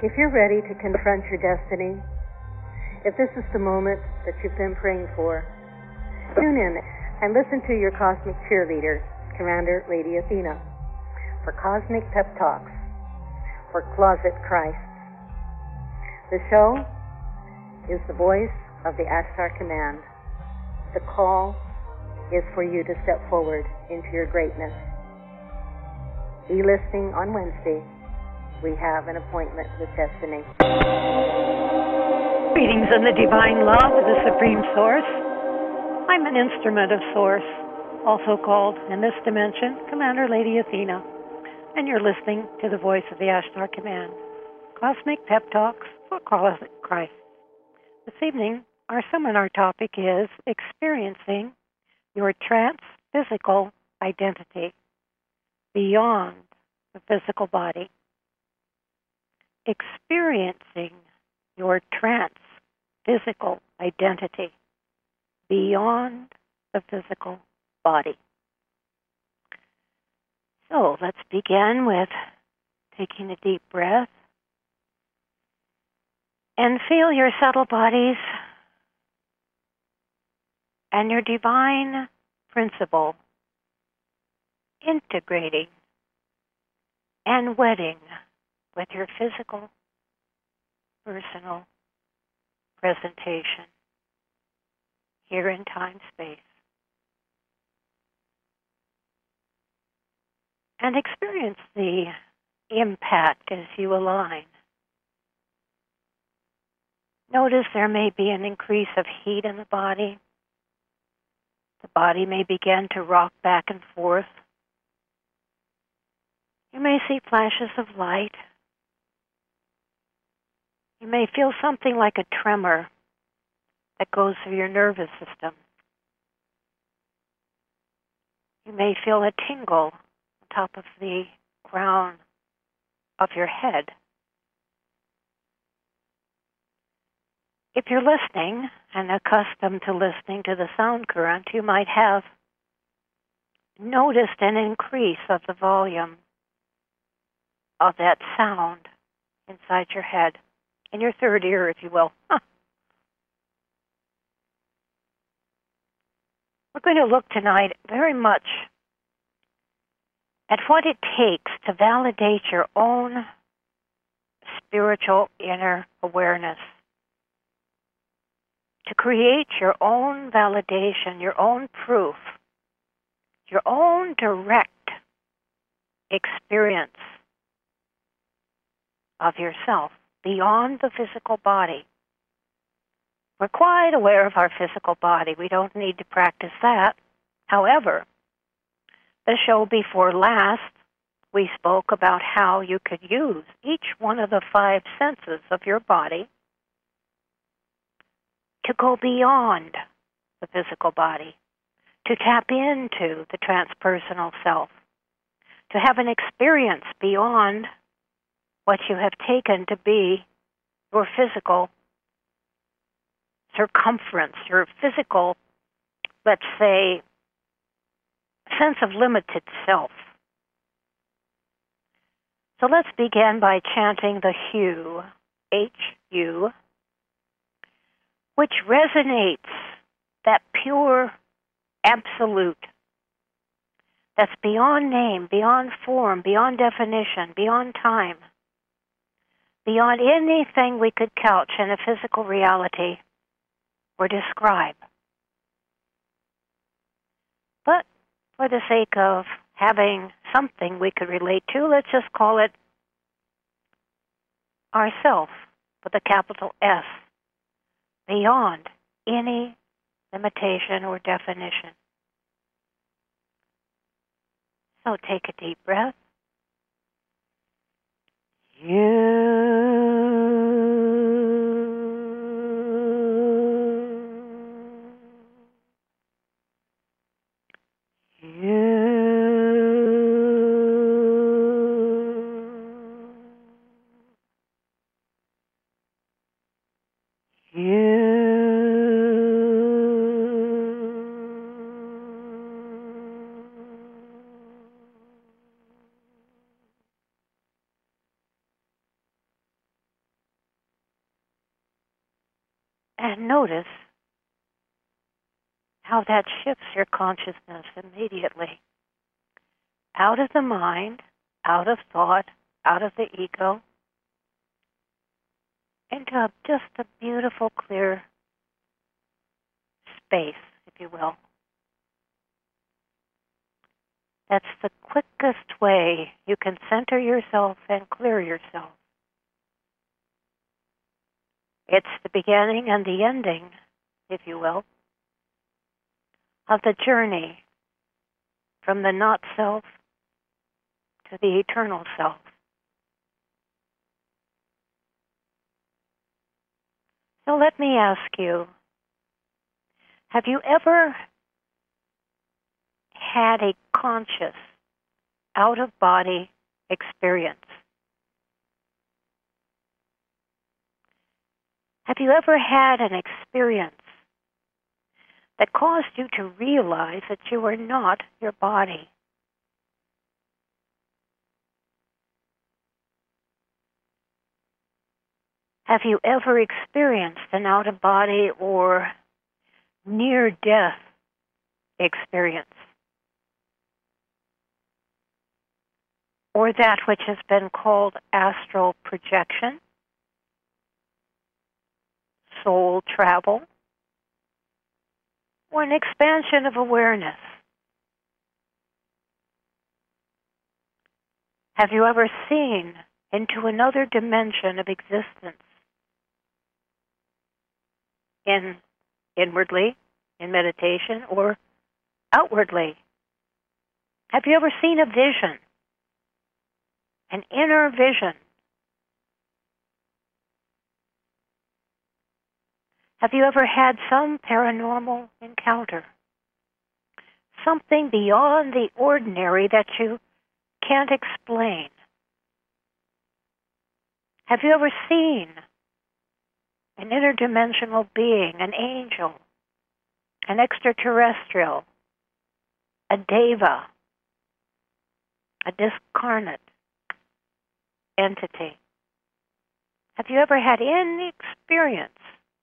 If you're ready to confront your destiny, if this is the moment that you've been praying for, tune in and listen to your cosmic cheerleader, Commander Lady Athena, for Cosmic Pep Talks for Closet Christ. The show is the voice of the Ashtar Command. The call is for you to step forward into your greatness. Be listening on Wednesday. We have an appointment with destiny. Greetings in the divine love of the Supreme Source. I'm an instrument of Source, also called, in this dimension, Commander Lady Athena, and you're listening to the voice of the Ashtar Command, Cosmic Pep Talks for Closet Christ. This evening, our seminar topic is experiencing your trans-physical identity beyond the physical body. Experiencing your trans-physical identity beyond the physical body. So let's begin with taking a deep breath and feel your subtle bodies and your divine principle integrating and wedding with your physical, personal presentation here in time-space. And experience the impact as you align. Notice there may be an increase of heat in the body. The body may begin to rock back and forth. You may see flashes of light. You may feel something like a tremor that goes through your nervous system. You may feel a tingle on top of the crown of your head. If you're listening and accustomed to listening to the sound current, you might have noticed an increase of the volume of that sound inside your head, in your third ear, if you will. We're going to look tonight very much at what it takes to validate your own spiritual inner awareness, to create your own validation, your own proof, your own direct experience of yourself beyond the physical body. We're quite aware of our physical body. We don't need to practice that. However, the show before last, we spoke about how you could use each one of the 5 senses of your body to go beyond the physical body, to tap into the transpersonal self, to have an experience beyond what you have taken to be your physical circumference, your physical, let's say, sense of limited self. So let's begin by chanting the HU, H-U, which resonates that pure absolute that's beyond name, beyond form, beyond definition, beyond time, beyond anything we could couch in a physical reality or describe. But for the sake of having something we could relate to, let's just call it ourself with a capital S, beyond any limitation or definition. So take a deep breath. And notice how that shifts your consciousness immediately. Out of the mind, out of thought, out of the ego, into just a beautiful, clear space, if you will. That's the quickest way you can center yourself and clear yourself. It's the beginning and the ending, if you will, of the journey from the not self to the eternal self. So let me ask you, have you ever had a conscious, out-of-body experience? Have you ever had an experience that caused you to realize that you are not your body? Have you ever experienced an out-of-body or near-death experience? Or that which has been called astral projection, soul travel, or an expansion of awareness? Have you ever seen into another dimension of existence? Inwardly, in meditation, or outwardly? Have you ever seen a vision, an inner vision? Have you ever had some paranormal encounter? Something beyond the ordinary that you can't explain? Have you ever seen an interdimensional being, an angel, an extraterrestrial, a deva, a discarnate entity? Have you ever had any experience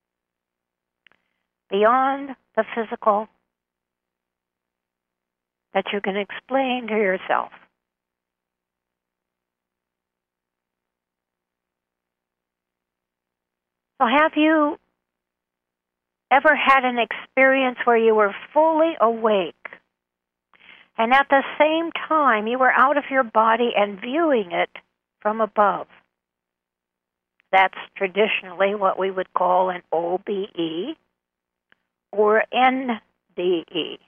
beyond the physical that you can explain to yourself? So have you ever had an experience where you were fully awake and at the same time you were out of your body and viewing it from above? That's traditionally what we would call an OBE or NDE.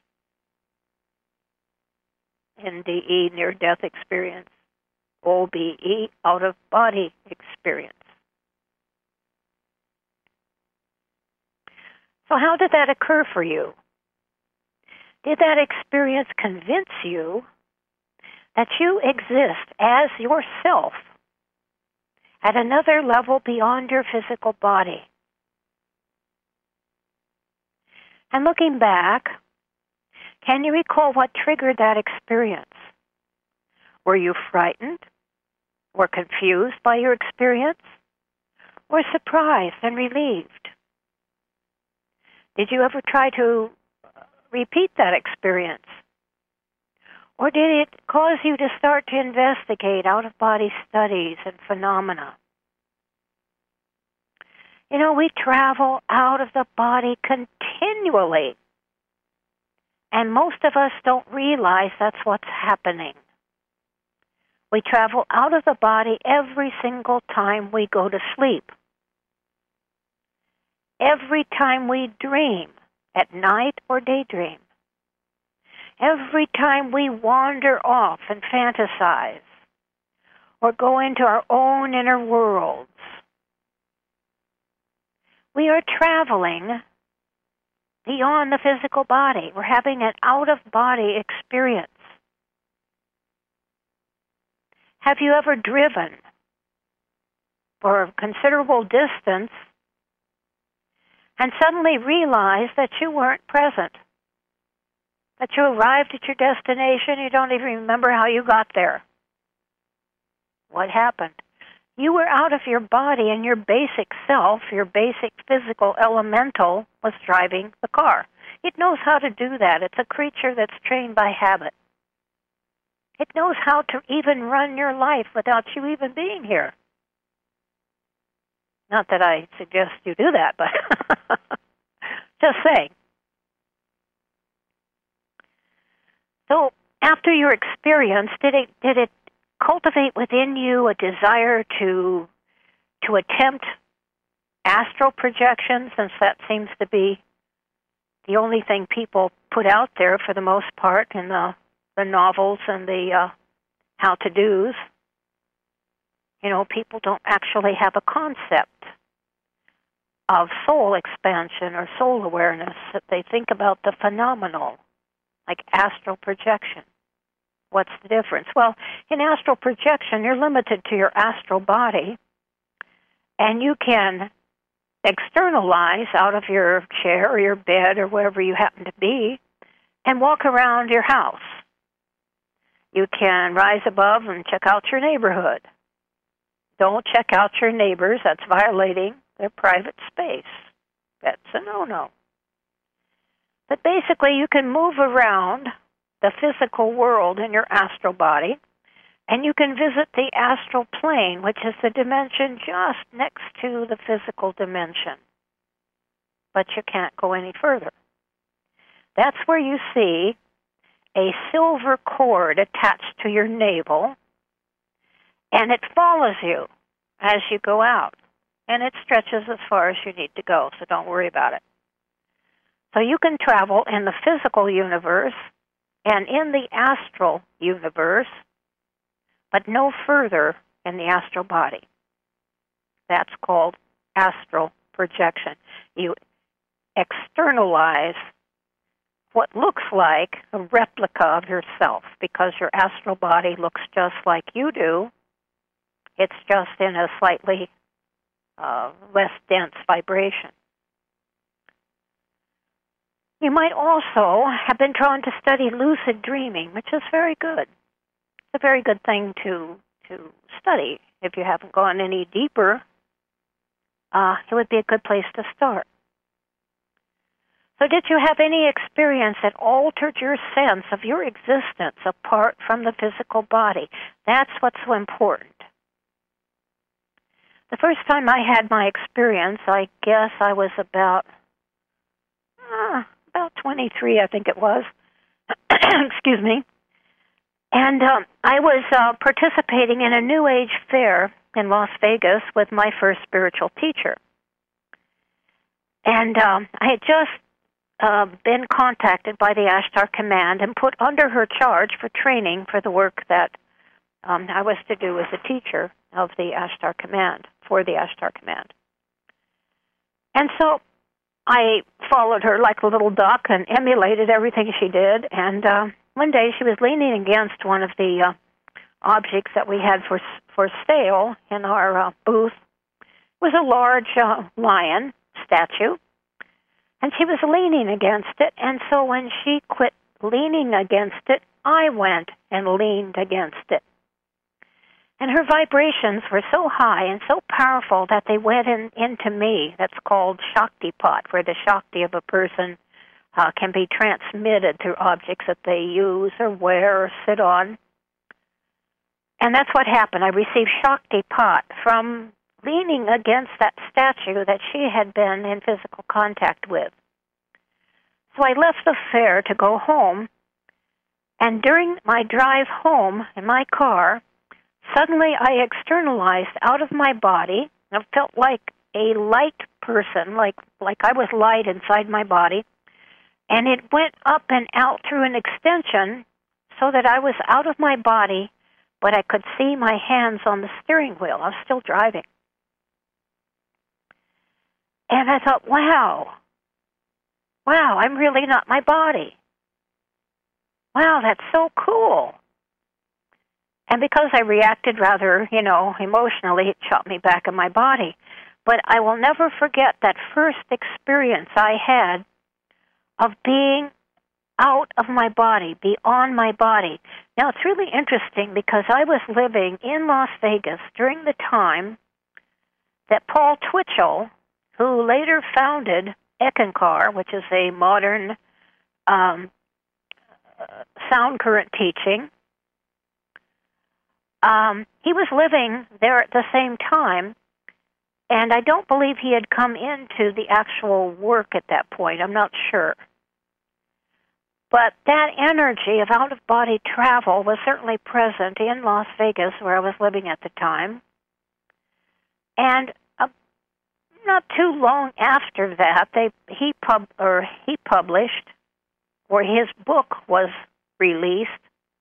NDE, near-death experience. OBE, out-of-body experience. So how did that occur for you? Did that experience convince you that you exist as yourself at another level beyond your physical body? And looking back, can you recall what triggered that experience? Were you frightened or confused by your experience, or surprised and relieved? Did you ever try to repeat that experience? Or did it cause you to start to investigate out-of-body studies and phenomena? You know, we travel out of the body continually, and most of us don't realize that's what's happening. We travel out of the body every single time we go to sleep. Every time we dream, at night or daydream. Every time we wander off and fantasize or go into our own inner worlds. We are traveling beyond the physical body. We're having an out-of-body experience. Have you ever driven for a considerable distance and suddenly realized that you weren't present? That you arrived at your destination, you don't even remember how you got there? What happened? You were out of your body, and your basic self, your basic physical elemental, was driving the car. It knows how to do that. It's a creature that's trained by habit. It knows how to even run your life without you even being here. Not that I suggest you do that, but just saying. So after your experience, did it cultivate within you a desire to attempt astral projection, since that seems to be the only thing people put out there for the most part in the novels and the how-to-dos? People don't actually have a concept of soul expansion or soul awareness. That they think about the phenomenal, like astral projection. What's the difference? Well, in astral projection, you're limited to your astral body, and you can externalize out of your chair or your bed or wherever you happen to be and walk around your house. You can rise above and check out your neighborhood. Don't check out your neighbors. That's violating their private space. That's a no-no. But basically, you can move around the physical world in your astral body, and you can visit the astral plane, which is the dimension just next to the physical dimension. But you can't go any further. That's where you see a silver cord attached to your navel, and it follows you as you go out, and it stretches as far as you need to go, so don't worry about it. So you can travel in the physical universe and in the astral universe, but no further in the astral body. That's called astral projection. You externalize what looks like a replica of yourself, because your astral body looks just like you do. It's just in a slightly less dense vibration. You might also have been drawn to study lucid dreaming, which is very good. It's a very good thing to study. If you haven't gone any deeper, it would be a good place to start. So did you have any experience that altered your sense of your existence apart from the physical body? That's what's so important. The first time I had my experience, I guess I was about 23, I think it was. Excuse me. And I was participating in a New Age fair in Las Vegas with my first spiritual teacher. And I had just been contacted by the Ashtar Command and put under her charge for training for the work that I was to do as a teacher of the Ashtar Command, for the Ashtar Command. And so I followed her like a little duck and emulated everything she did. And one day she was leaning against one of the objects that we had for sale in our booth. It was a large lion statue, and she was leaning against it. And so when she quit leaning against it, I went and leaned against it. And her vibrations were so high and so powerful that they went into me. That's called Shaktipat, where the Shakti of a person can be transmitted through objects that they use or wear or sit on. And that's what happened. I received Shaktipat from leaning against that statue that she had been in physical contact with. So I left the fair to go home, and during my drive home in my car, suddenly I externalized out of my body. I felt like a light person, like I was light inside my body, and it went up and out through an extension so that I was out of my body, but I could see my hands on the steering wheel. I was still driving. And I thought, wow, I'm really not my body. Wow, that's so cool. And because I reacted rather, emotionally, it shot me back in my body. But I will never forget that first experience I had of being out of my body, beyond my body. Now, it's really interesting because I was living in Las Vegas during the time that Paul Twitchell, who later founded Eckankar, which is a modern sound current teaching, he was living there at the same time, and I don't believe he had come into the actual work at that point. I'm not sure. But that energy of out-of-body travel was certainly present in Las Vegas, where I was living at the time. And not too long after that, he published, or his book was released,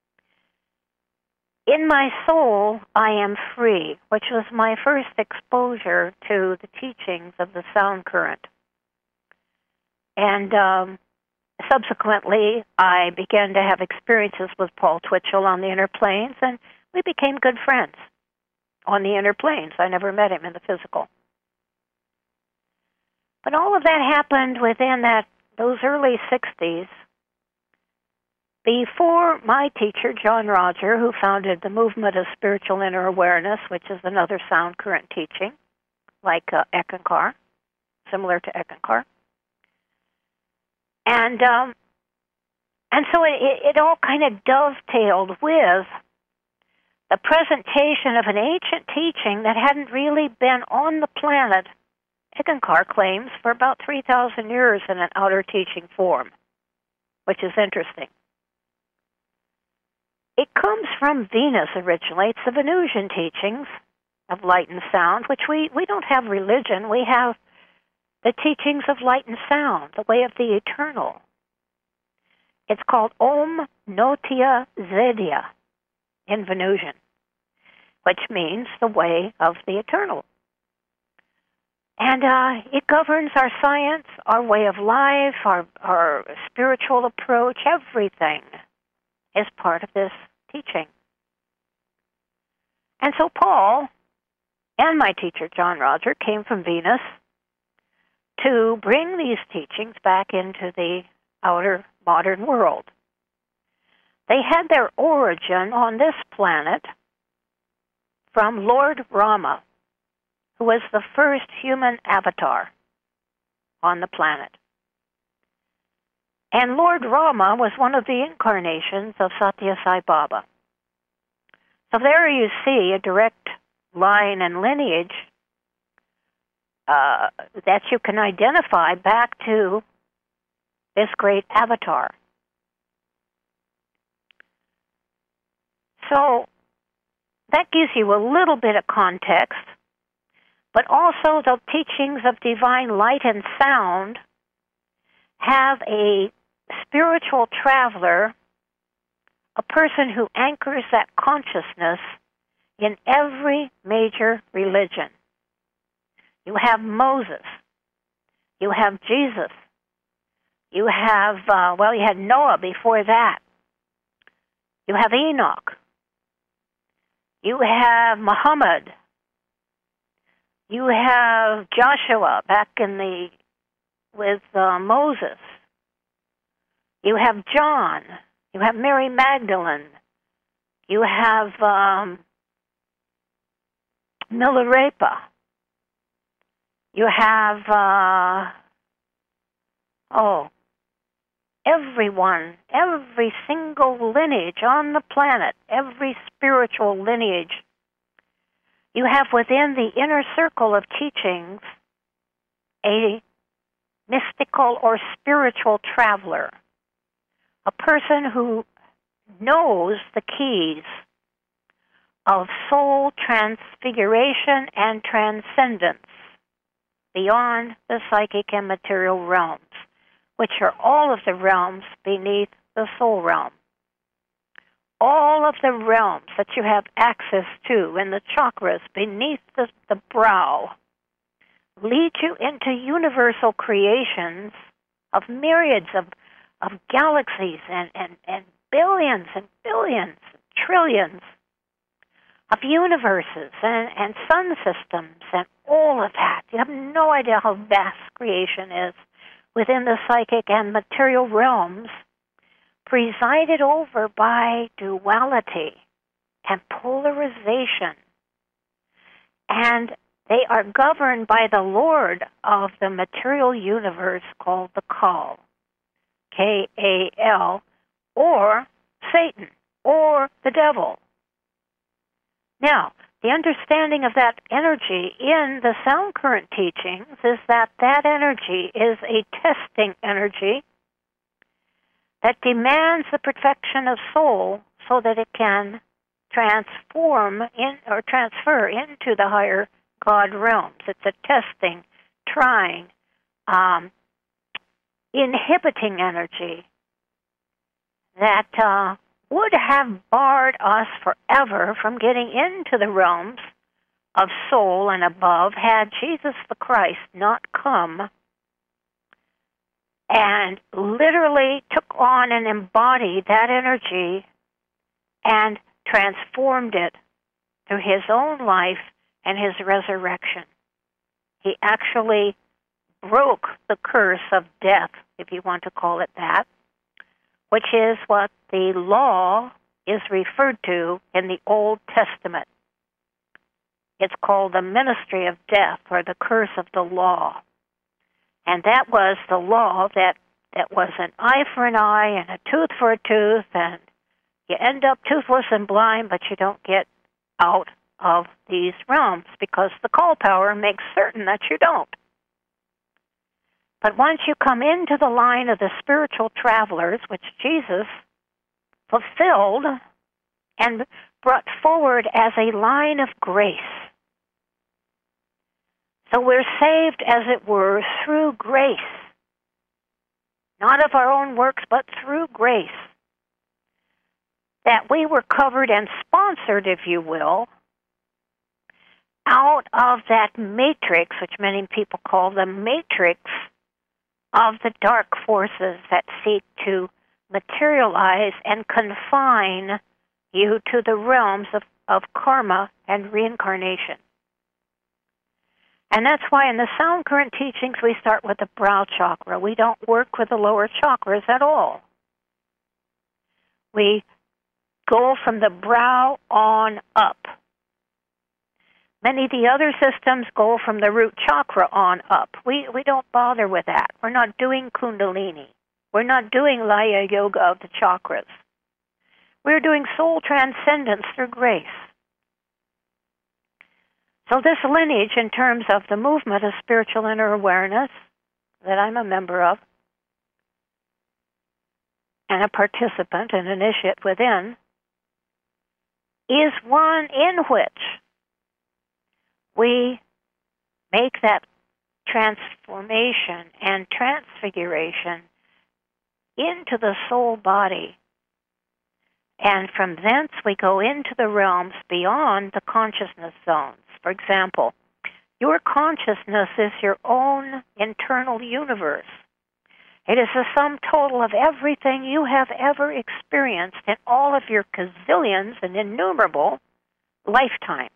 In My Soul, I Am Free, which was my first exposure to the teachings of the sound current. And subsequently, I began to have experiences with Paul Twitchell on the inner planes, and we became good friends on the inner planes. I never met him in the physical. But all of that happened within those early 60s, before my teacher, John Roger, who founded the Movement of Spiritual Inner Awareness, which is another sound current teaching, like Eckankar, similar to Eckankar. And so it all kind of dovetailed with the presentation of an ancient teaching that hadn't really been on the planet, Eckankar claims, for about 3,000 years in an outer teaching form, which is interesting. It comes from Venus originally. It's the Venusian teachings of light and sound, which we don't have religion. We have the teachings of light and sound, the way of the eternal. It's called Om Notia Zedia in Venusian, which means the way of the eternal. And it governs our science, our way of life, our spiritual approach. Everything is part of this teaching. And so Paul and my teacher, John Roger, came from Venus to bring these teachings back into the outer modern world. They had their origin on this planet from Lord Rama, who was the first human avatar on the planet. And Lord Rama was one of the incarnations of Satya Sai Baba. So there you see a direct line and lineage that you can identify back to this great avatar. So that gives you a little bit of context, but also the teachings of divine light and sound have a spiritual traveler, a person who anchors that consciousness in every major religion. You have Moses. You have Jesus. You have, you had Noah before that. You have Enoch. You have Muhammad. You have Joshua back with Moses. You have John. You have Mary Magdalene. You have Milarepa. You have, everyone, every single lineage on the planet, every spiritual lineage. You have within the inner circle of teachings a mystical or spiritual traveler, a person who knows the keys of soul transfiguration and transcendence beyond the psychic and material realms, which are all of the realms beneath the soul realm. All of the realms that you have access to in the chakras beneath the brow lead you into universal creations of myriads of galaxies and billions and billions, trillions of universes and sun systems and all of that. You have no idea how vast creation is within the psychic and material realms presided over by duality and polarization. And they are governed by the Lord of the material universe called the Kal, K-A-L, or Satan, or the devil. Now, the understanding of that energy in the sound current teachings is that that energy is a testing energy that demands the perfection of soul so that it can transfer into the higher God realms. It's a testing, trying, inhibiting energy that would have barred us forever from getting into the realms of soul and above had Jesus the Christ not come and literally took on and embodied that energy and transformed it through his own life and his resurrection. He actually broke the curse of death, if you want to call it that, which is what the law is referred to in the Old Testament. It's called the ministry of death, or the curse of the law. And that was the law that was an eye for an eye and a tooth for a tooth, and you end up toothless and blind, but you don't get out of these realms because the call power makes certain that you don't. But once you come into the line of the spiritual travelers, which Jesus fulfilled and brought forward as a line of grace. So we're saved, as it were, through grace. Not of our own works, but through grace. That we were covered and sponsored, if you will, out of that matrix, which many people call the matrix of the dark forces that seek to materialize and confine you to the realms of karma and reincarnation. And that's why in the sound current teachings we start with the brow chakra. We don't work with the lower chakras at all. We go from the brow on up. Many of the other systems go from the root chakra on up. We don't bother with that. We're not doing Kundalini. We're not doing Laya Yoga of the chakras. We're doing soul transcendence through grace. So this lineage, in terms of the movement of spiritual inner awareness that I'm a member of and a participant and initiate within, is one in which we make that transformation and transfiguration into the soul body. And from thence we go into the realms beyond the consciousness zones. For example, your consciousness is your own internal universe. It is the sum total of everything you have ever experienced in all of your gazillions and innumerable lifetimes.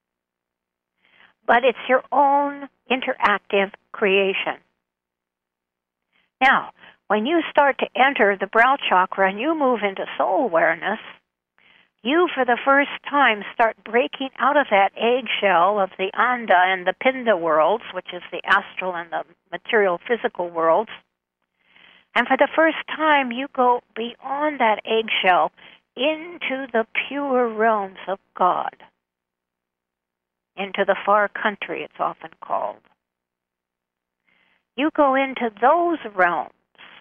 But it's your own interactive creation. Now, when you start to enter the brow chakra and you move into soul awareness, you for the first time start breaking out of that eggshell of the Anda and the Pinda worlds, which is the astral and the material physical worlds. And for the first time you go beyond that eggshell into the pure realms of God. Into the far country, it's often called. You go into those realms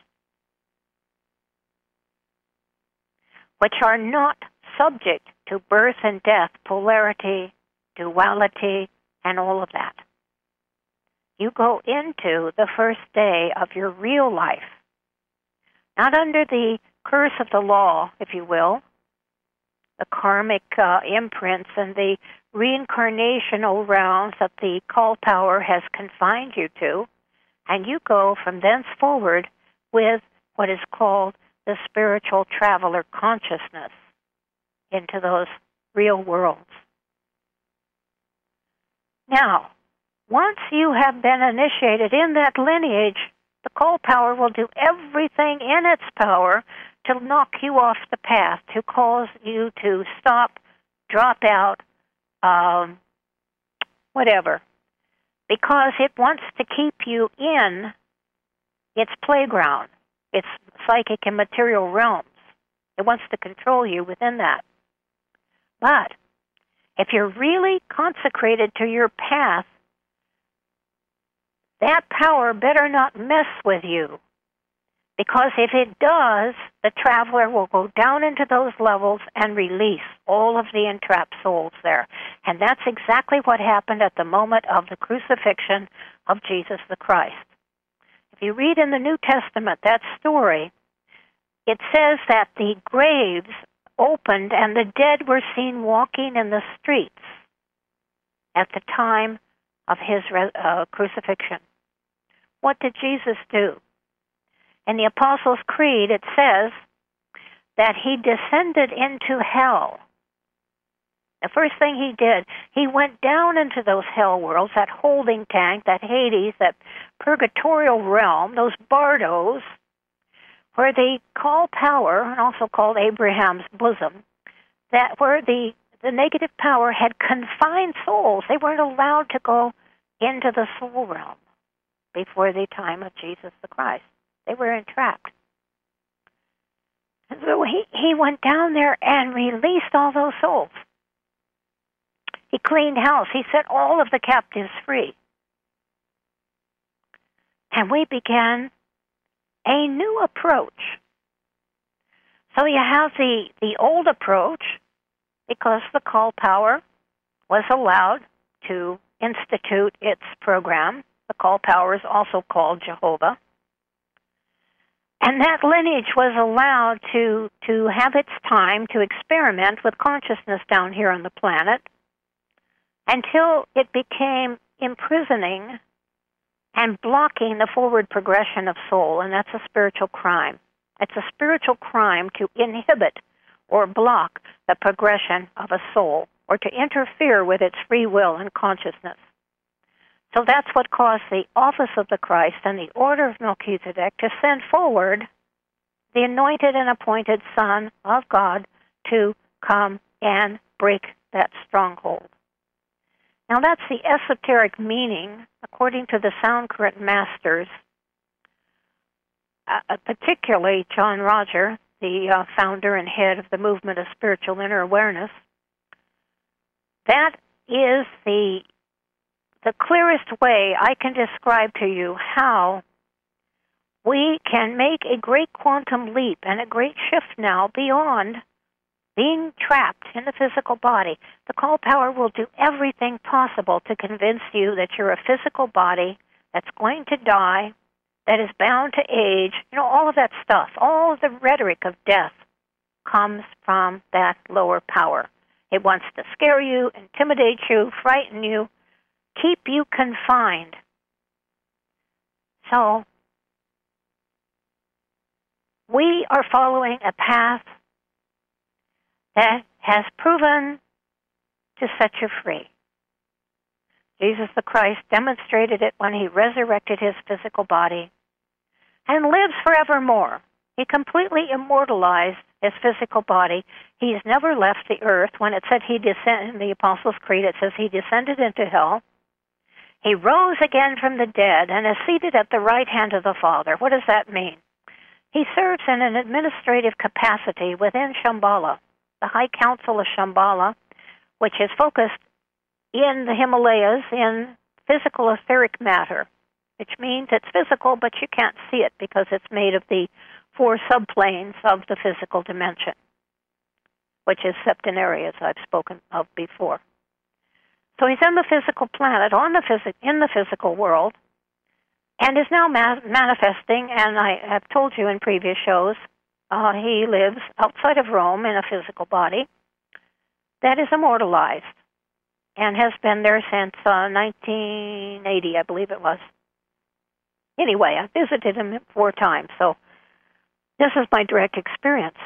which are not subject to birth and death, polarity, duality, and all of that. You go into the first day of your real life, not under the curse of the law, if you will, the karmic imprints and the reincarnational realms that the call power has confined you to, and you go from thenceforward with what is called the spiritual traveler consciousness into those real worlds. Now, once you have been initiated in that lineage, the call power will do everything in its power to knock you off the path, to cause you to stop, drop out, whatever. Because it wants to keep you in its playground, its psychic and material realms. It wants to control you within that. But if you're really consecrated to your path, that power better not mess with you. Because if it does, the traveler will go down into those levels and release all of the entrapped souls there. And that's exactly what happened at the moment of the crucifixion of Jesus the Christ. If you read in the New Testament that story, it says that the graves opened and the dead were seen walking in the streets at the time of his crucifixion. What did Jesus do? In the Apostles' Creed, it says that he descended into hell. The first thing he did, he went down into those hell worlds, that holding tank, that Hades, that purgatorial realm, those bardos, where the call power, and also called Abraham's bosom, that where the negative power had confined souls. They weren't allowed to go into the soul realm before the time of Jesus the Christ. They were entrapped. And so he went down there and released all those souls. He cleaned house. He set all of the captives free. And we began a new approach. So you have the old approach, because the call power was allowed to institute its program. The call power is also called Jehovah. And that lineage was allowed to have its time to experiment with consciousness down here on the planet until it became imprisoning and blocking the forward progression of soul, and that's a spiritual crime. It's a spiritual crime to inhibit or block the progression of a soul or to interfere with its free will and consciousness. So that's what caused the office of the Christ and the order of Melchizedek to send forward the anointed and appointed Son of God to come and break that stronghold. Now that's the esoteric meaning, according to the sound current masters, particularly John Roger, the founder and head of the movement of spiritual inner awareness. That is the clearest way I can describe to you how we can make a great quantum leap and a great shift now beyond being trapped in the physical body. The call power will do everything possible to convince you that you're a physical body that's going to die, that is bound to age. You know, all of that stuff, all of the rhetoric of death comes from that lower power. It wants to scare you, intimidate you, frighten you, keep you confined. So, we are following a path that has proven to set you free. Jesus the Christ demonstrated it when he resurrected his physical body and lives forevermore. He completely immortalized his physical body. He's never left the earth. When it said he descended, in the Apostles' Creed, it says he descended into hell. He rose again from the dead and is seated at the right hand of the Father. What does that mean? He serves in an administrative capacity within Shambhala, the High Council of Shambhala, which is focused in the Himalayas in physical etheric matter, which means it's physical, but you can't see it because it's made of the 4 subplanes of the physical dimension, which is septenary, as I've spoken of before. So he's in the physical planet, in the physical world, and is now manifesting, and I have told you in previous shows, he lives outside of Rome in a physical body that is immortalized and has been there since 1980, I believe it was. Anyway, I visited him 4 times, so this is my direct experience.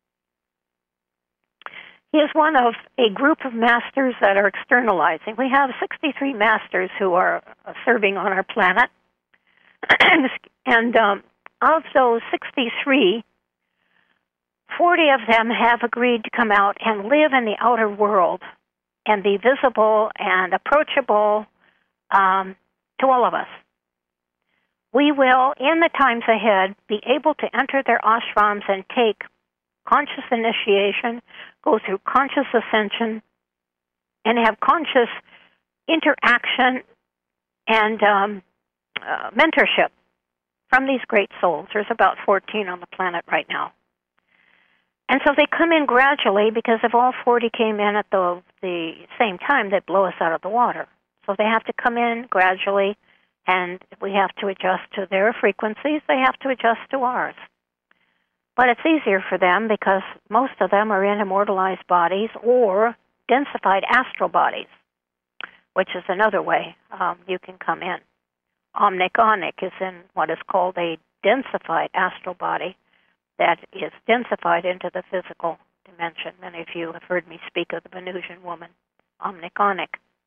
He is one of a group of masters that are externalizing. We have 63 masters who are serving on our planet. And of those 63, 40 of them have agreed to come out and live in the outer world and be visible and approachable to all of us. We will, in the times ahead, be able to enter their ashrams and take conscious initiation, go through conscious ascension, and have conscious interaction and mentorship from these great souls. There's about 14 on the planet right now. And so they come in gradually, because if all 40 came in at the same time, they'd blow us out of the water. So they have to come in gradually, and we have to adjust to their frequencies. They have to adjust to ours. But it's easier for them because most of them are in immortalized bodies or densified astral bodies, which is another way you can come in. Omnic is in what is called a densified astral body that is densified into the physical dimension. Many of you have heard me speak of the Venusian woman, Omnic.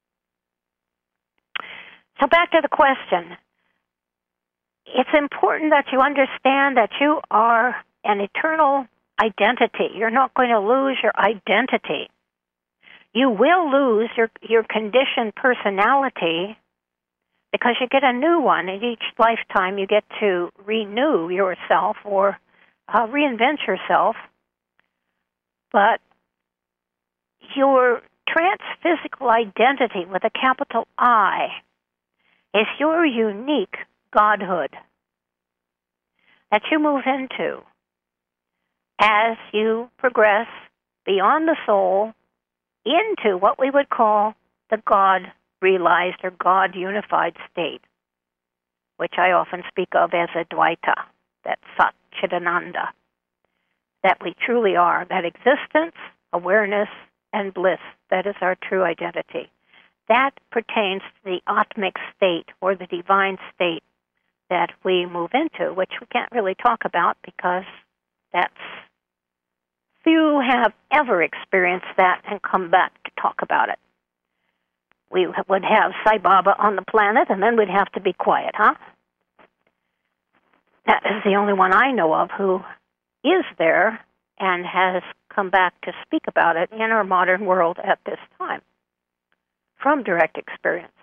So back to the question. It's important that you understand that you are an eternal identity. You're not going to lose your identity. You will lose your conditioned personality because you get a new one. In each lifetime, you get to renew yourself or reinvent yourself. But your trans-physical identity with a capital I is your unique godhood that you move into as you progress beyond the soul into what we would call the God-realized or God-unified state, which I often speak of as Advaita, that Satchidananda, that we truly are, that existence, awareness, and bliss. That is our true identity. That pertains to the Atmic state or the divine state that we move into, which we can't really talk about because that's few have ever experienced that and come back to talk about it. We would have Sai Baba on the planet, and then we'd have to be quiet, huh? That is the only one I know of who is there and has come back to speak about it in our modern world at this time from direct experience.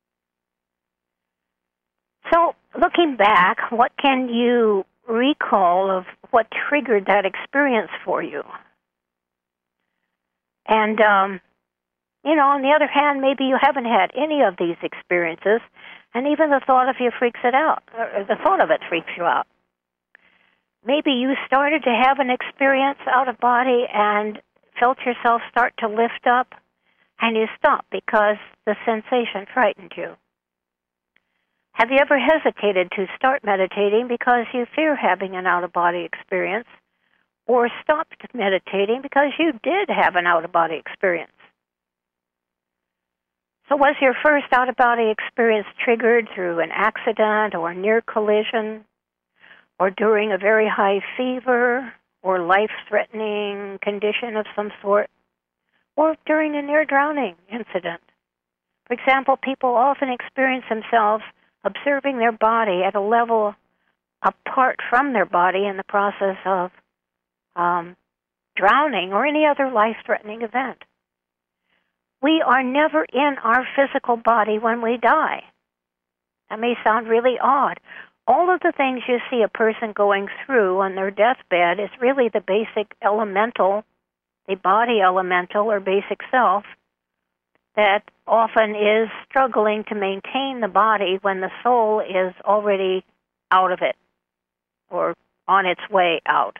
So, looking back, what can you recall of what triggered that experience for you? And, on the other hand, maybe you haven't had any of these experiences, and even the thought of you freaks it out, or the thought of it freaks you out. Maybe you started to have an experience out of body and felt yourself start to lift up, and you stopped because the sensation frightened you. Have you ever hesitated to start meditating because you fear having an out-of-body experience, or stopped meditating because you did have an out-of-body experience? So was your first out-of-body experience triggered through an accident or near collision, or during a very high fever or life-threatening condition of some sort, or during a near-drowning incident? For example, people often experience themselves observing their body at a level apart from their body in the process of drowning or any other life-threatening event. We are never in our physical body when we die. That may sound really odd. All of the things you see a person going through on their deathbed is really the basic elemental, the body elemental or basic self, that often is struggling to maintain the body when the soul is already out of it or on its way out.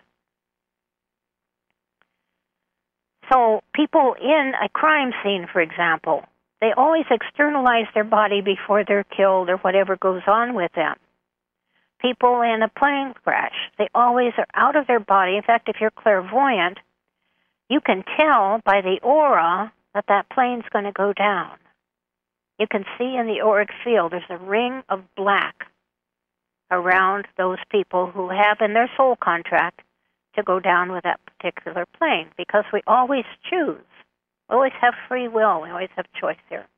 So people in a crime scene, for example, they always externalize their body before they're killed or whatever goes on with them. People in a plane crash, they always are out of their body. In fact, if you're clairvoyant, you can tell by the aura that plane's going to go down. You can see in the auric field there's a ring of black around those people who have in their soul contract to go down with that particular plane, because we always choose. We always have free will. We always have choice here.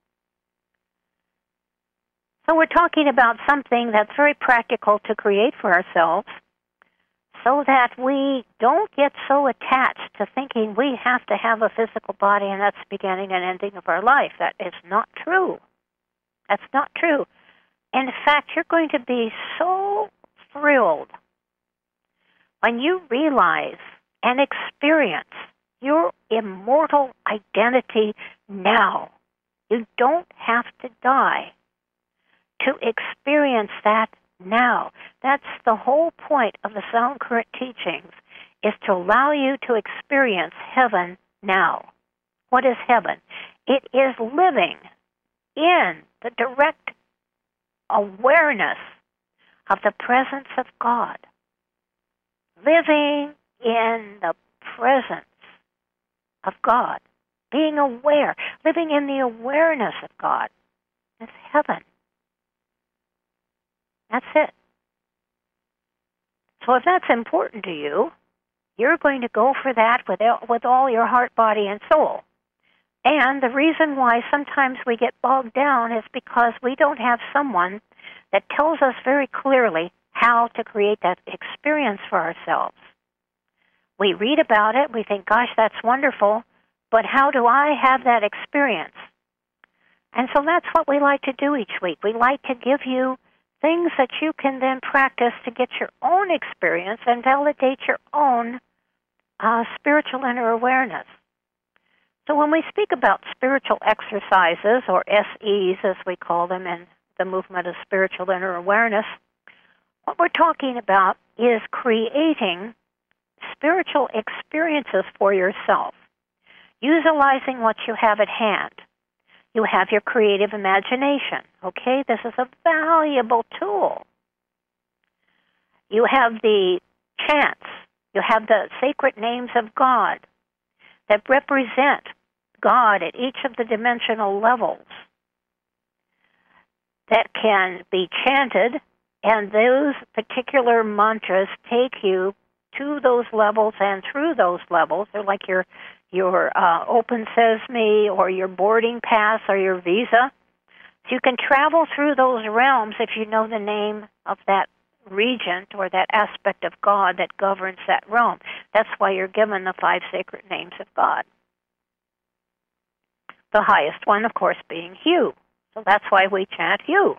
So we're talking about something that's very practical to create for ourselves, so that we don't get so attached to thinking we have to have a physical body and that's the beginning and ending of our life. That is not true. That's not true. In fact, you're going to be so thrilled when you realize and experience your immortal identity now. You don't have to die to experience that now. That's the whole point of the Sound Current teachings, is to allow you to experience heaven now. What is heaven? It is living in the direct awareness of the presence of God. Living in the presence of God. Being aware. Living in the awareness of God. It's heaven. That's it. So if that's important to you, you're going to go for that with all your heart, body, and soul. And the reason why sometimes we get bogged down is because we don't have someone that tells us very clearly how to create that experience for ourselves. We read about it, we think, gosh, that's wonderful, but how do I have that experience? And so that's what we like to do each week. We like to give you things that you can then practice to get your own experience and validate your own spiritual inner awareness. So when we speak about spiritual exercises, or SEs as we call them in the movement of spiritual inner awareness, what we're talking about is creating spiritual experiences for yourself, utilizing what you have at hand. You have your creative imagination, okay? This is a valuable tool. You have the chants. You have the sacred names of God that represent God at each of the dimensional levels that can be chanted, and those particular mantras take you to those levels and through those levels. They're like your open sesame or your boarding pass or your visa. So you can travel through those realms if you know the name of that regent or that aspect of God that governs that realm. That's why you're given the 5 sacred names of God. The highest one, of course, being Hu. So that's why we chant Hu.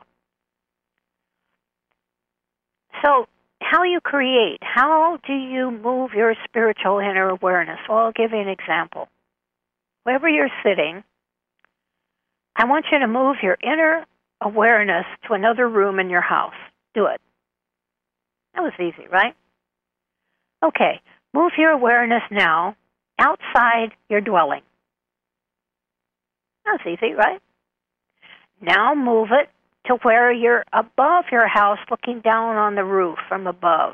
So how you create, how do you move your spiritual inner awareness? Well, I'll give you an example. Wherever you're sitting, I want you to move your inner awareness to another room in your house. Do it. That was easy, right? Okay, move your awareness now outside your dwelling. That was easy, right? Now move it to where you're above your house looking down on the roof from above.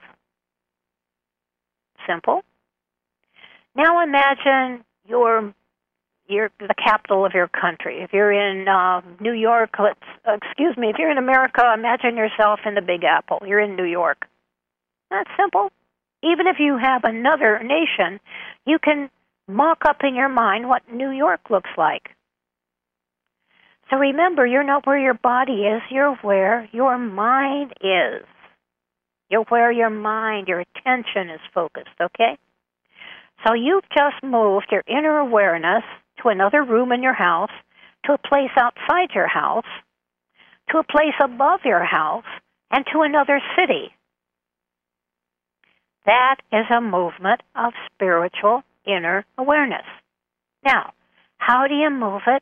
Simple. Now imagine you're the capital of your country. If you're in New York, if you're in America, imagine yourself in the Big Apple. You're in New York. That's simple. Even if you have another nation, you can mock up in your mind what New York looks like. So remember, you're not where your body is, you're where your mind is. You're where your mind, your attention is focused, okay? So you've just moved your inner awareness to another room in your house, to a place outside your house, to a place above your house, and to another city. That is a movement of spiritual inner awareness. Now, how do you move it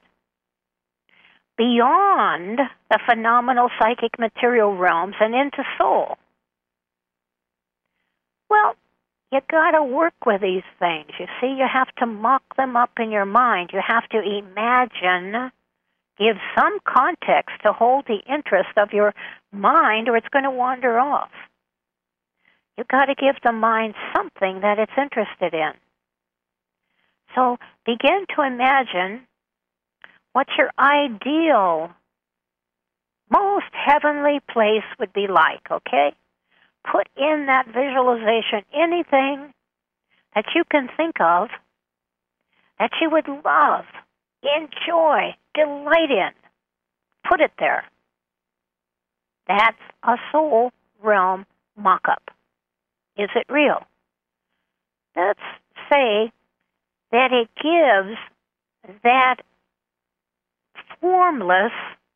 beyond the phenomenal psychic material realms and into soul? Well, you got to work with these things. You see, you have to mock them up in your mind. You have to imagine, give some context to hold the interest of your mind, or it's going to wander off. You've got to give the mind something that it's interested in. So begin to imagine what your ideal, most heavenly place would be like, okay? Put in that visualization anything that you can think of that you would love, enjoy, delight in. Put it there. That's a soul realm mock-up. Is it real? Let's say that it gives that formless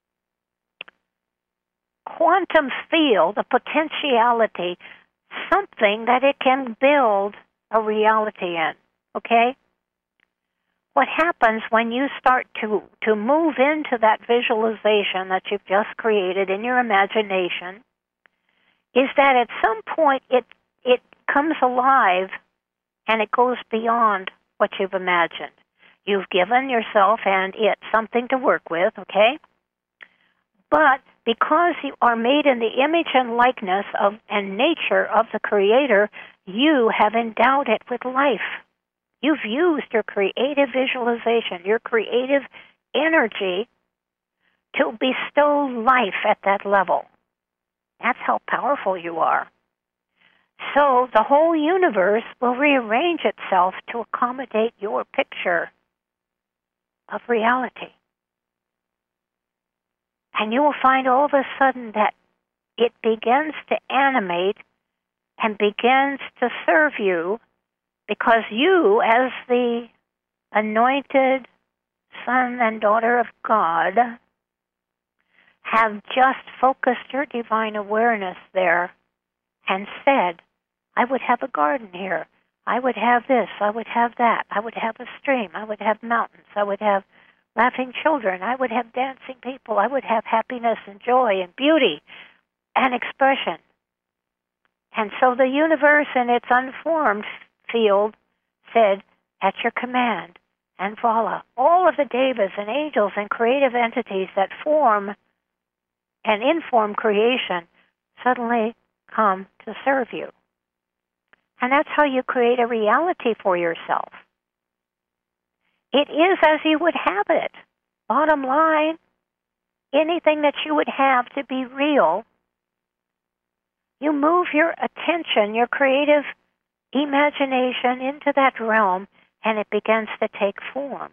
quantum field, a potentiality, something that it can build a reality in, okay? What happens when you start to move into that visualization that you've just created in your imagination is that at some point it comes alive and it goes beyond what you've imagined. You've given yourself and it something to work with, okay? But because you are made in the image and likeness of and nature of the Creator, you have endowed it with life. You've used your creative visualization, your creative energy to bestow life at that level. That's how powerful you are. So the whole universe will rearrange itself to accommodate your picture of reality. And you will find all of a sudden that it begins to animate and begins to serve you because you, as the anointed son and daughter of God, have just focused your divine awareness there and said, I would have a garden here. I would have this. I would have that. I would have a stream. I would have mountains. I would have laughing children. I would have dancing people. I would have happiness and joy and beauty and expression. And so the universe in its unformed field said, at your command, and voila, all of the devas and angels and creative entities that form and inform creation suddenly come to serve you. And that's how you create a reality for yourself. It is as you would have it. Bottom line, anything that you would have to be real, you move your attention, your creative imagination into that realm, and it begins to take form.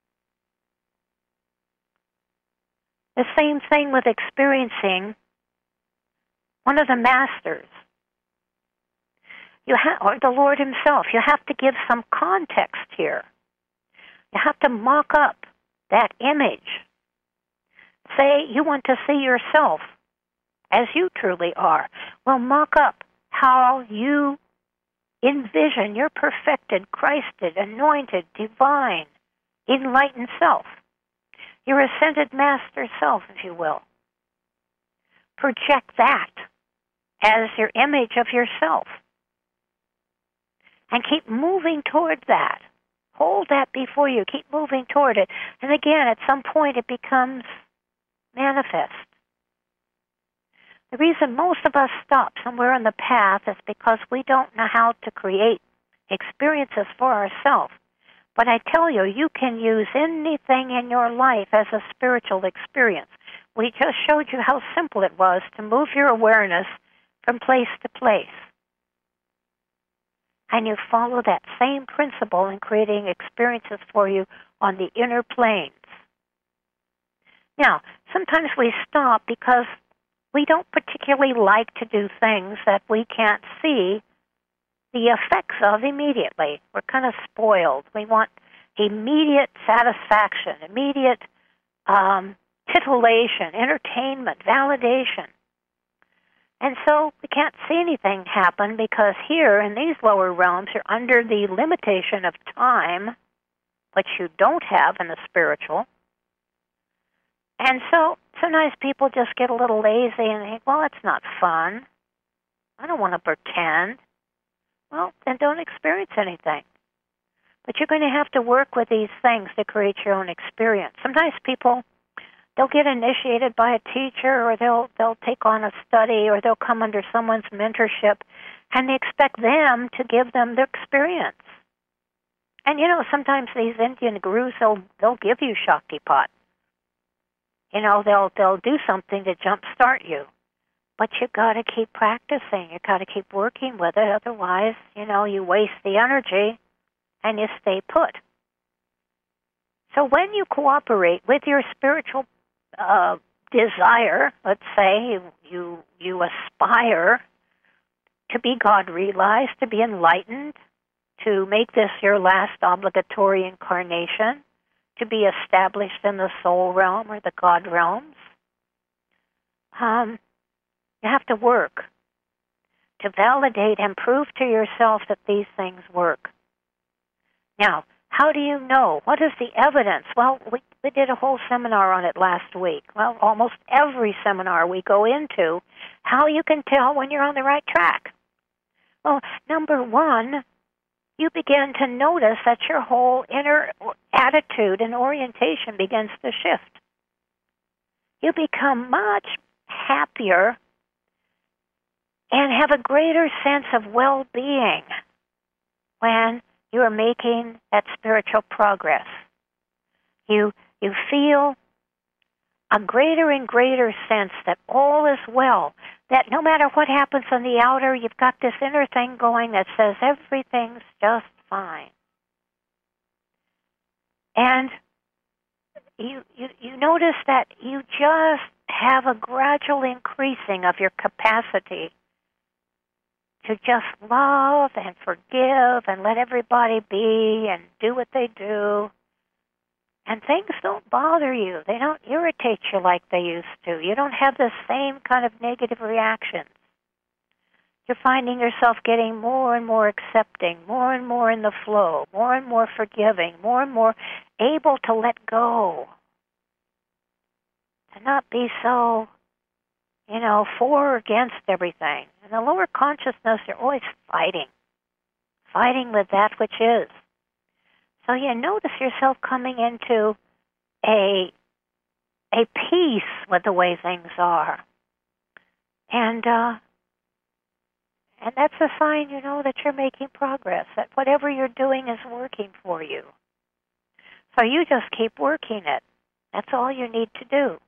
The same thing with experiencing one of the masters. Or the Lord himself. You have to give some context here. You have to mock up that image. Say you want to see yourself as you truly are. Well, mock up how you envision your perfected, Christed, anointed, divine, enlightened self. Your ascended master self, if you will. Project that as your image of yourself. And keep moving toward that. Hold that before you. Keep moving toward it. And again, at some point, it becomes manifest. The reason most of us stop somewhere on the path is because we don't know how to create experiences for ourselves. But I tell you, you can use anything in your life as a spiritual experience. We just showed you how simple it was to move your awareness from place to place. And you follow that same principle in creating experiences for you on the inner planes. Now, sometimes we stop because we don't particularly like to do things that we can't see the effects of immediately. We're kind of spoiled. We want immediate satisfaction, immediate titillation, entertainment, validation. And so we can't see anything happen because here in these lower realms you're under the limitation of time, which you don't have in the spiritual. And so sometimes people just get a little lazy and think, well, it's not fun. I don't want to pretend. Well, then don't experience anything. But you're going to have to work with these things to create your own experience. Sometimes people, they'll get initiated by a teacher, or they'll take on a study, or they'll come under someone's mentorship, and they expect them to give them the experience. And you know, sometimes these Indian gurus, they'll give you Shaktipat. You know, they'll do something to jumpstart you. But you got to keep practicing. You got to keep working with it. Otherwise, you know, you waste the energy and you stay put. So when you cooperate with your spiritual desire, let's say you aspire to be God realized, to be enlightened, to make this your last obligatory incarnation, to be established in the soul realm or the God realms. You have to work to validate and prove to yourself that these things work. Now, how do you know? What is the evidence? Well, we did a whole seminar on it last week. Well, almost every seminar we go into, how you can tell when you're on the right track. Well, number one, you begin to notice that your whole inner attitude and orientation begins to shift. You become much happier and have a greater sense of well-being when you are making that spiritual progress. You feel a greater and greater sense that all is well, that no matter what happens on the outer, you've got this inner thing going that says everything's just fine. And you notice that you just have a gradual increasing of your capacity to just love and forgive and let everybody be and do what they do. And things don't bother you. They don't irritate you like they used to. You don't have the same kind of negative reactions. You're finding yourself getting more and more accepting, more and more in the flow, more and more forgiving, more and more able to let go. To not be so, for or against everything. In the lower consciousness, you're always fighting with that which is. So you notice yourself coming into a peace with the way things are. And that's a sign, that you're making progress, that whatever you're doing is working for you. So you just keep working it. That's all you need to do.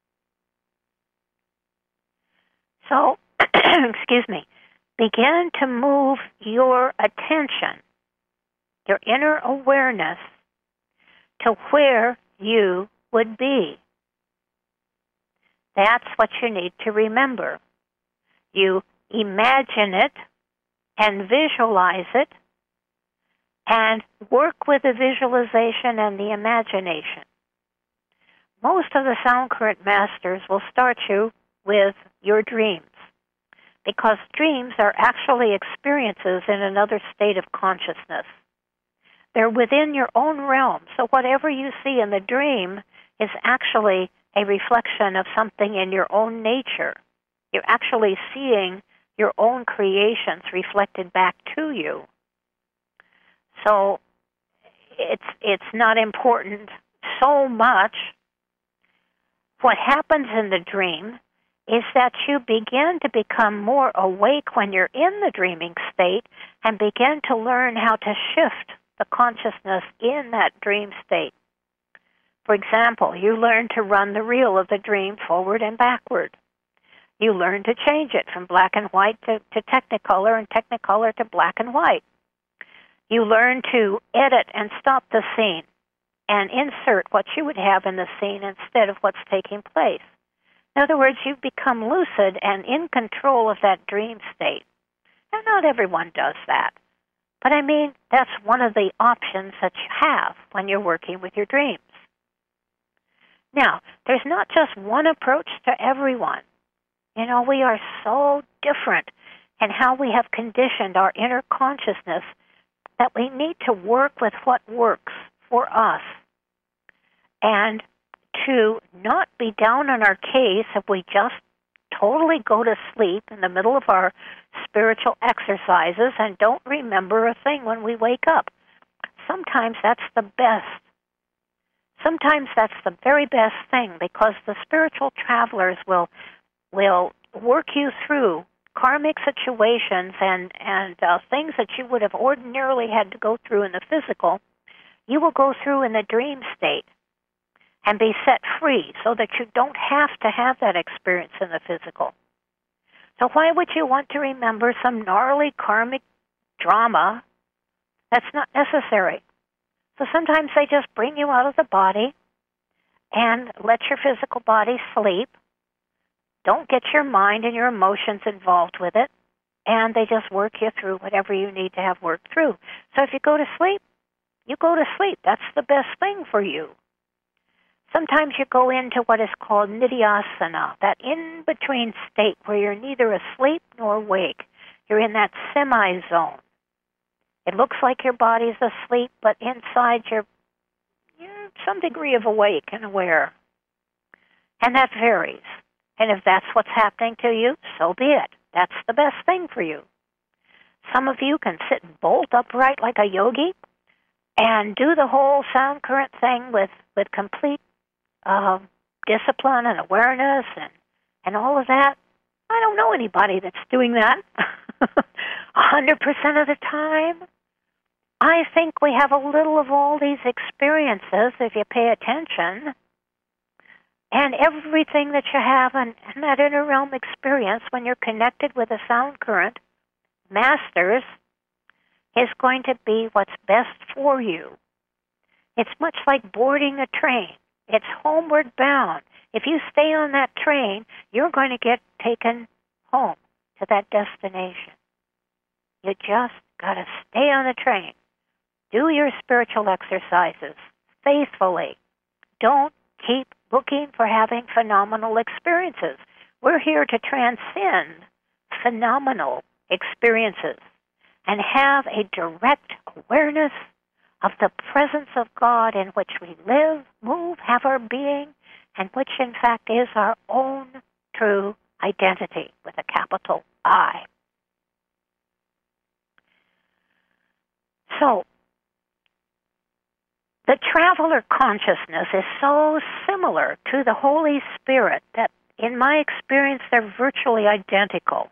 So, excuse me, begin to move your attention, your inner awareness, to where you would be. That's what you need to remember. You imagine it and visualize it and work with the visualization and the imagination. Most of the sound current masters will start you with your dreams, because dreams are actually experiences in another state of consciousness. They're within your own realm, so whatever you see in the dream is actually a reflection of something in your own nature. You're actually seeing your own creations reflected back to you. So it's not important so much. What happens in the dream is that you begin to become more awake when you're in the dreaming state and begin to learn how to shift the consciousness in that dream state. For example, you learn to run the reel of the dream forward and backward. You learn to change it from black and white to Technicolor and Technicolor to black and white. You learn to edit and stop the scene and insert what you would have in the scene instead of what's taking place. In other words, you become lucid and in control of that dream state. And not everyone does that. But I mean, that's one of the options that you have when you're working with your dreams. Now, there's not just one approach to everyone. We are so different in how we have conditioned our inner consciousness that we need to work with what works for us. And to not be down on our case if we just totally go to sleep in the middle of our spiritual exercises and don't remember a thing when we wake up. Sometimes that's the best. Sometimes that's the very best thing, because the spiritual travelers will work you through karmic situations and things that you would have ordinarily had to go through in the physical. You will go through in the dream state and be set free so that you don't have to have that experience in the physical. So why would you want to remember some gnarly karmic drama that's not necessary? So sometimes they just bring you out of the body and let your physical body sleep. Don't get your mind and your emotions involved with it. and they just work you through whatever you need to have worked through. So if you go to sleep, you go to sleep. That's the best thing for you. Sometimes you go into what is called nidhyasana, that in-between state where you're neither asleep nor awake. You're in that semi-zone. It looks like your body's asleep, but inside you're some degree of awake and aware. And that varies. And if that's what's happening to you, so be it. That's the best thing for you. Some of you can sit bolt upright like a yogi and do the whole sound current thing with complete discipline and awareness and all of that. I don't know anybody that's doing that 100% of the time. I think we have a little of all these experiences if you pay attention. And everything that you have in that inner realm experience when you're connected with a sound current, masters, is going to be what's best for you. It's much like boarding a train. It's homeward bound. If you stay on that train, you're going to get taken home to that destination. You just got to stay on the train. Do your spiritual exercises faithfully. Don't keep looking for having phenomenal experiences. We're here to transcend phenomenal experiences and have a direct awareness of the presence of God in which we live, move, have our being, and which in fact is our own true identity with a capital I. So, the traveler consciousness is so similar to the Holy Spirit that, in my experience, they're virtually identical.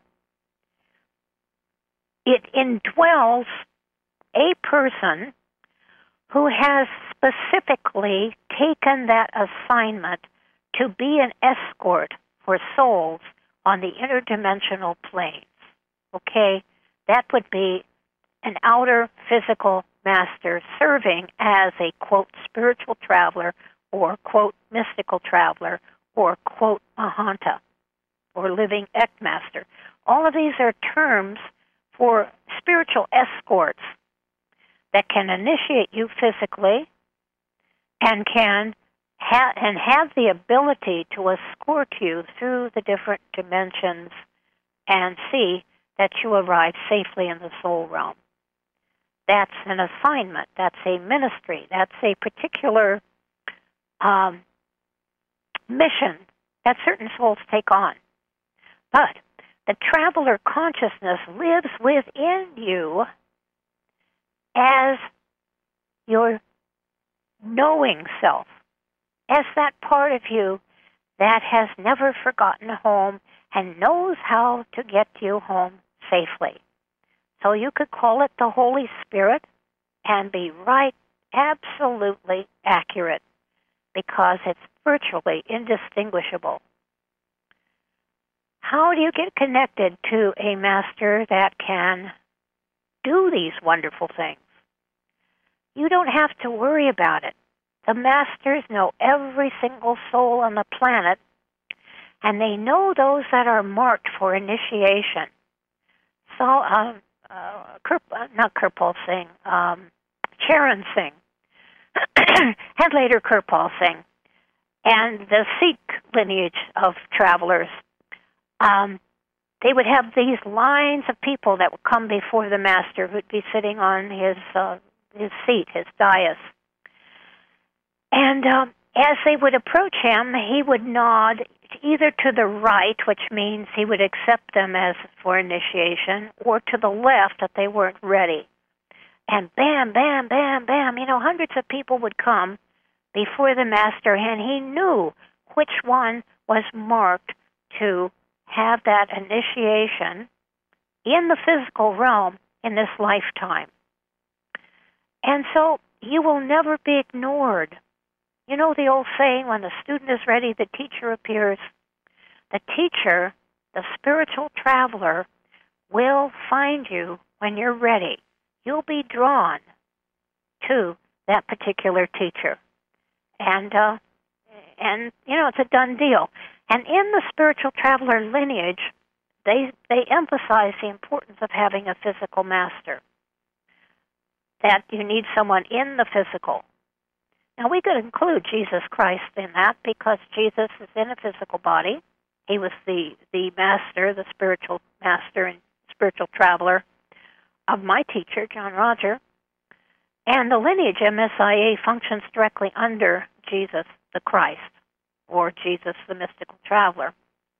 It indwells a person who has specifically taken that assignment to be an escort for souls on the interdimensional planes. Okay? That would be an outer physical master serving as a, quote, spiritual traveler or, quote, mystical traveler or, quote, mahanta or living ekmaster. All of these are terms for spiritual escorts that can initiate you physically and can have the ability to escort you through the different dimensions and see that you arrive safely in the soul realm. That's an assignment. That's a ministry. That's a particular mission that certain souls take on. But the traveler consciousness lives within you as your knowing self, as that part of you that has never forgotten home and knows how to get you home safely. So you could call it the Holy Spirit and be right, absolutely accurate, because it's virtually indistinguishable. How do you get connected to a master that can do these wonderful things? You don't have to worry about it. The masters know every single soul on the planet, and they know those that are marked for initiation. So, not Kirpal Singh, Charan Singh, and later Kirpal Singh, and the Sikh lineage of travelers. They would have these lines of people that would come before the master, who'd be sitting on his seat, his dais. And as they would approach him, he would nod either to the right, which means he would accept them as for initiation, or to the left that they weren't ready. And bam, bam, bam, bam, hundreds of people would come before the master, and he knew which one was marked to have that initiation in the physical realm in this lifetime. And so you will never be ignored. You know the old saying, when the student is ready, the teacher appears. The teacher, the spiritual traveler, will find you when you're ready. You'll be drawn to that particular teacher. And it's a done deal. And in the spiritual traveler lineage, they emphasize the importance of having a physical master, that you need someone in the physical. Now, we could include Jesus Christ in that because Jesus is in a physical body. He was the master, the spiritual master and spiritual traveler of my teacher, John Roger. And the lineage MSIA functions directly under Jesus the Christ, or Jesus the mystical traveler.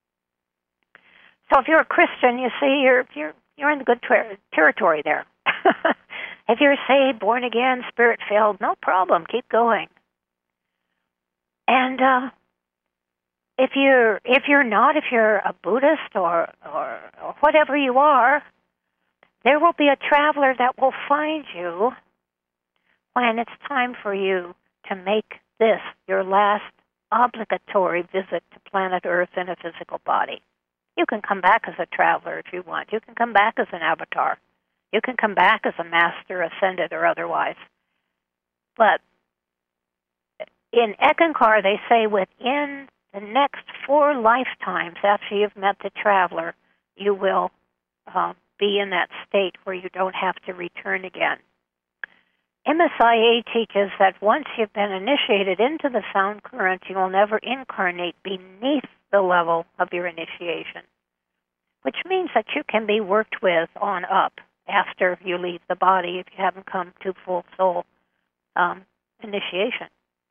So if you're a Christian, you see, you're in the good territory there. If you're saved, born again, spirit-filled, no problem, keep going. And if you're not, if you're a Buddhist or whatever you are, there will be a traveler that will find you when it's time for you to make this your last obligatory visit to planet Earth in a physical body. You can come back as a traveler if you want. You can come back as an avatar. You can come back as a master, ascended or otherwise. But in Eckankar, they say within the next 4 lifetimes after you've met the traveler, you will be in that state where you don't have to return again. MSIA teaches that once you've been initiated into the sound current, you will never incarnate beneath the level of your initiation, which means that you can be worked with on up after you leave the body if you haven't come to full soul initiation.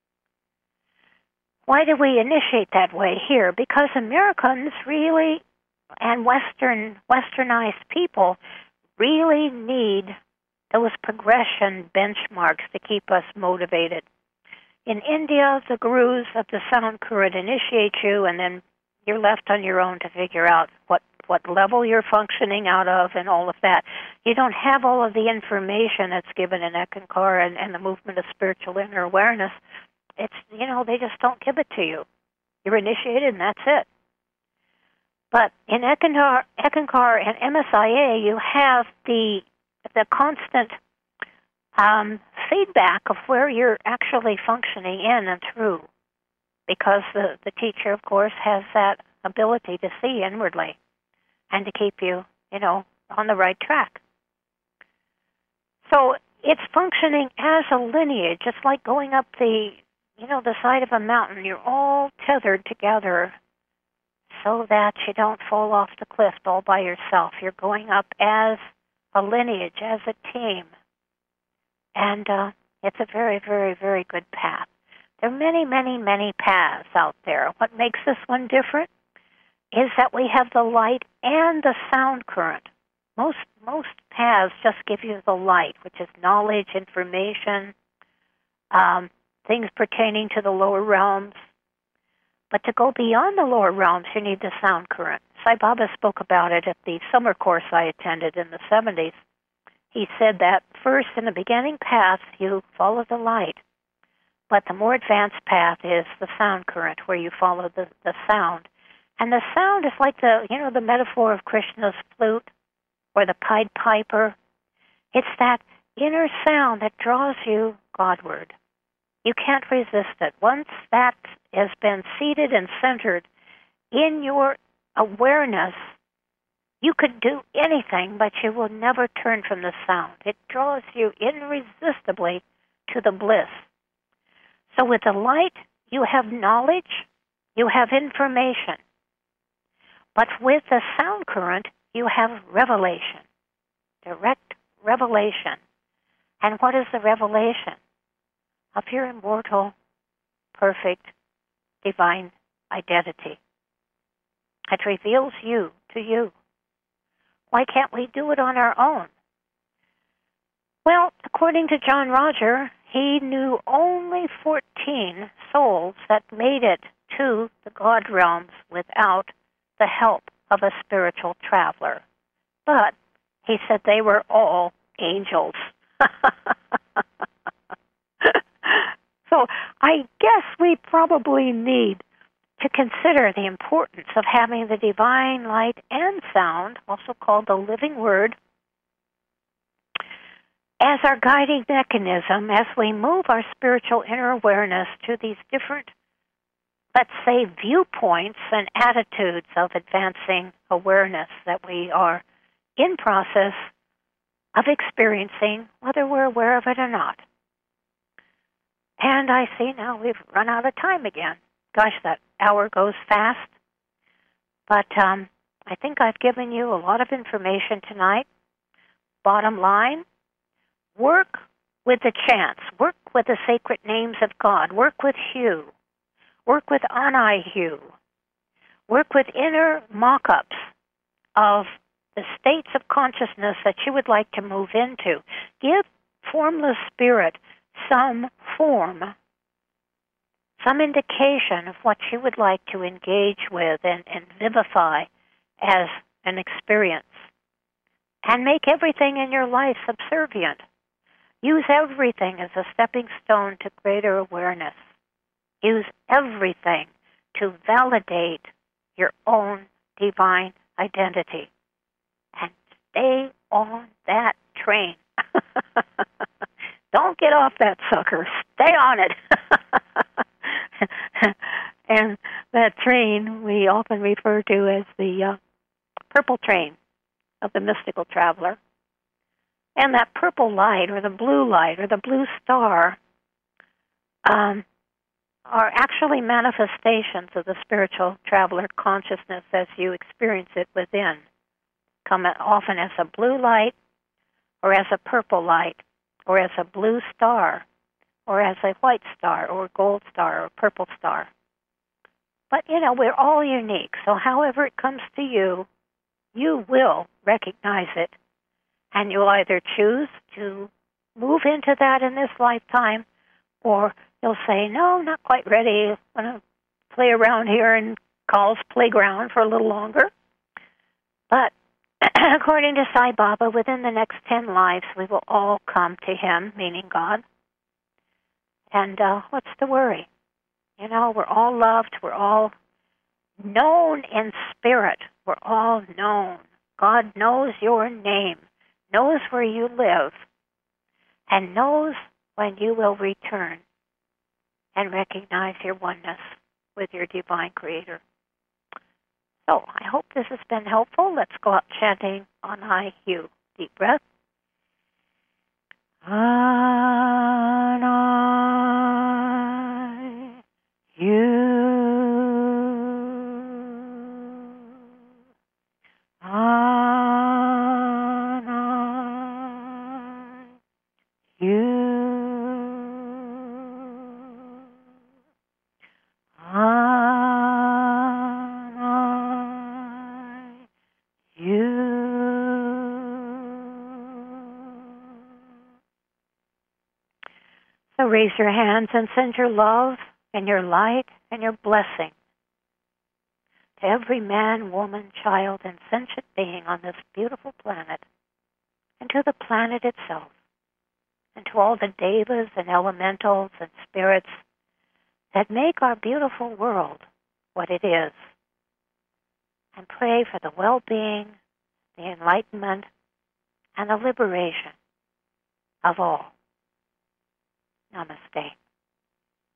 Why do we initiate that way here? Because Americans really, and westernized people, really need those progression benchmarks to keep us motivated. In India, the gurus of the sound current initiate you, and then you're left on your own to figure out what level you're functioning out of and all of that. You don't have all of the information that's given in Eckankar and the movement of spiritual inner awareness. It's, they just don't give it to you. You're initiated and that's it. But in Eckankar and MSIA, you have the constant feedback of where you're actually functioning in and through, because the teacher, of course, has that ability to see inwardly and to keep you, on the right track. So it's functioning as a lineage. It's like going up the side of a mountain. You're all tethered together so that you don't fall off the cliff all by yourself. You're going up as a lineage, as a team. And it's a very, very, very good path. There are many, many, many paths out there. What makes this one different is that we have the light and the sound current. Most paths just give you the light, which is knowledge, information, things pertaining to the lower realms. But to go beyond the lower realms, you need the sound current. Sai Baba spoke about it at the summer course I attended in the 70s. He said that first, in the beginning path, you follow the light. But the more advanced path is the sound current, where you follow the sound. And the sound is like the metaphor of Krishna's flute or the Pied Piper. It's that inner sound that draws you Godward. You can't resist it. Once that has been seated and centered in your awareness, you could do anything, but you will never turn from the sound. It draws you irresistibly to the bliss. So with the light, you have knowledge, you have information. But with the sound current, you have revelation, direct revelation. And what is the revelation? Of your immortal, perfect, divine identity. It reveals you to you. Why can't we do it on our own? Well, according to John Roger, he knew only 14 souls that made it to the God realms without the help of a spiritual traveler. But he said they were all angels. So I guess we probably need to consider the importance of having the divine light and sound, also called the living word, as our guiding mechanism as we move our spiritual inner awareness to these different let's say, viewpoints and attitudes of advancing awareness that we are in process of experiencing, whether we're aware of it or not. And I see now we've run out of time again. Gosh, that hour goes fast. But I think I've given you a lot of information tonight. Bottom line, work with the chants. Work with the sacred names of God. Work with Hu. Work with Anai Hu. Work with inner mock-ups of the states of consciousness that you would like to move into. Give formless spirit some form, some indication of what you would like to engage with and vivify as an experience. And make everything in your life subservient. Use everything as a stepping stone to greater awareness. Use everything to validate your own divine identity. And stay on that train. Don't get off that sucker. Stay on it. And that train we often refer to as the purple train of the mystical traveler. And that purple light or the blue star are actually manifestations of the spiritual traveler consciousness as you experience it within. Come often as a blue light or as a purple light or as a blue star or as a white star or gold star or purple star. But, we're all unique, so however it comes to you, you will recognize it. And you'll either choose to move into that in this lifetime, or you'll say, no, not quite ready. I'm going to play around here in Kahl's playground for a little longer. But according to Sai Baba, within the next 10 lives, we will all come to him, meaning God. And what's the worry? We're all loved. We're all known in spirit. We're all known. God knows your name, knows where you live, and knows when you will return and recognize your oneness with your divine creator. So I hope this has been helpful. Let's go out chanting Anai Hu. Deep breath. Anai Hu. So raise your hands and send your love and your light and your blessing to every man, woman, child, and sentient being on this beautiful planet, and to the planet itself, and to all the devas and elementals and spirits that make our beautiful world what it is. And pray for the well-being, the enlightenment, and the liberation of all. Namaste.